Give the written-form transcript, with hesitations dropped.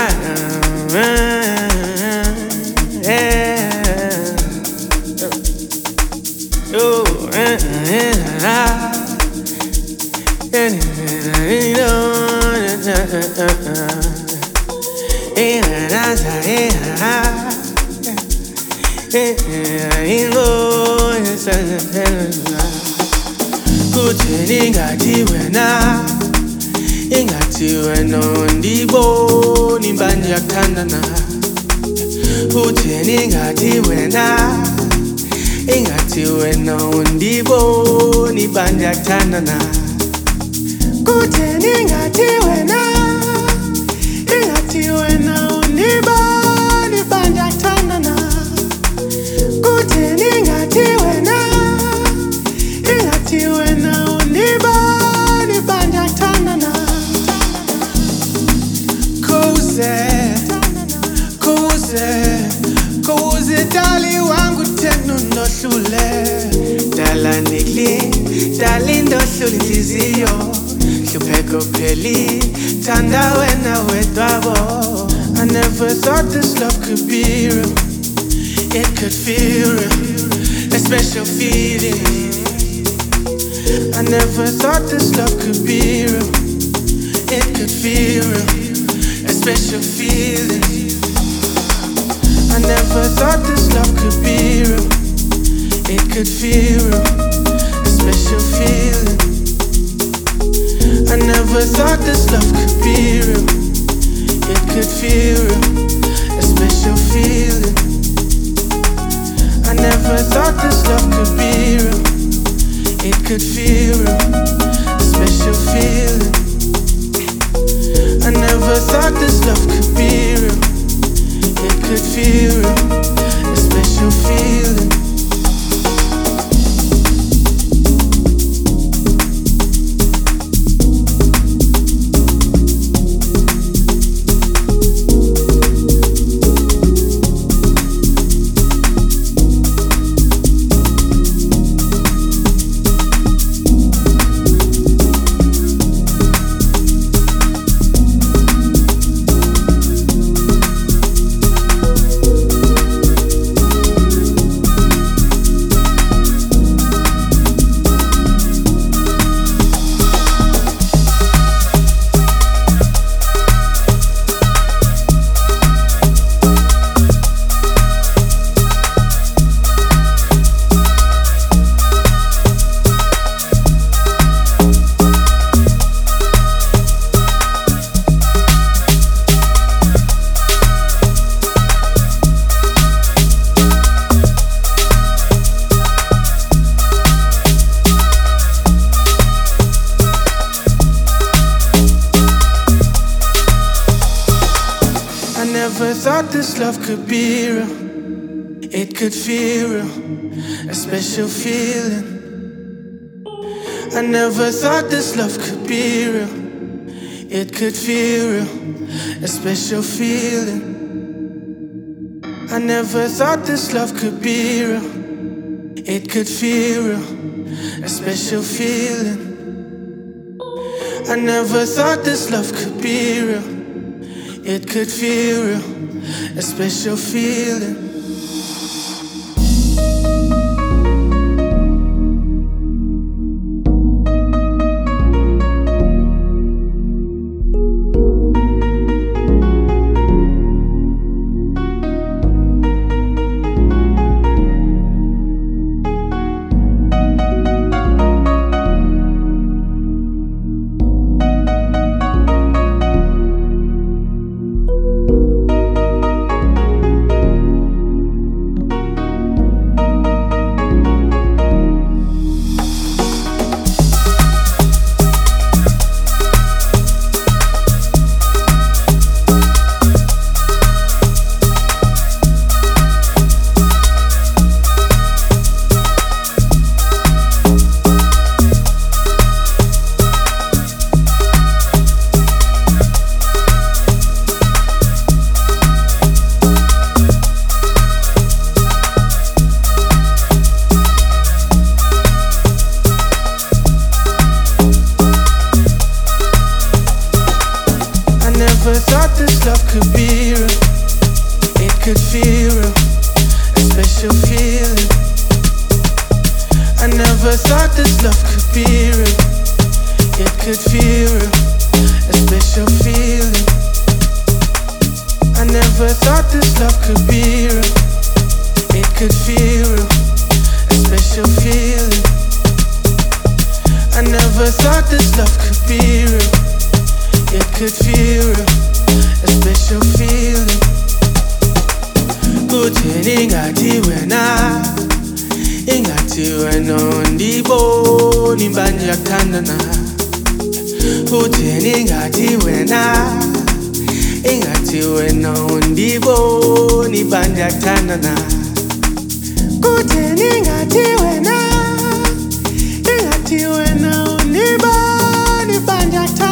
Kutheni ngathi wena ingathi wena undiboni manje yakuthandana Kutheni ngathi wena ingathi wena undiboni manje yakuthandana Kutheni ngathi wena ingathi wena undiboni manje yakuthandana Kutheni ngathi wena ingathi wena undiboni manje yakuthandana Kuze dali wangu tena undohlule Dala nikli, dali ndohlule inhliziyo Hlupheko pheli, thanda wena wedwabo I never thought this love could be real It could feel real, a special feeling I never thought this love could be real It could feel real, a special feeling I never thought this love could be real It could feel real, a special feeling I never thought this love could be real It could feel real, a special feeling I never thought this love could be real It could feel real, a special feeling I never thought this love could be real It could feel real, a special feeling Never thought this love could be real It could feel real, a special feeling I never thought this love could be real It could feel real, a special feeling I never thought this love could be real It could feel real, a special feeling I never thought this love could be real It could feel real, a special feeling thought this love could be real. It could feel real, a special feeling. I never thought this love could be real. It could feel real, a special feeling. I never thought this love could be real. It could feel real, a special feeling. Kutheni ngathi wena, ingathi wena undiboni manje yakuthandana. Kutheni ngathi wena, ingathi wena undiboni manje yakuthandana. Kutheni ngathi wena, ingathi wena undiboni manje yakuthandana.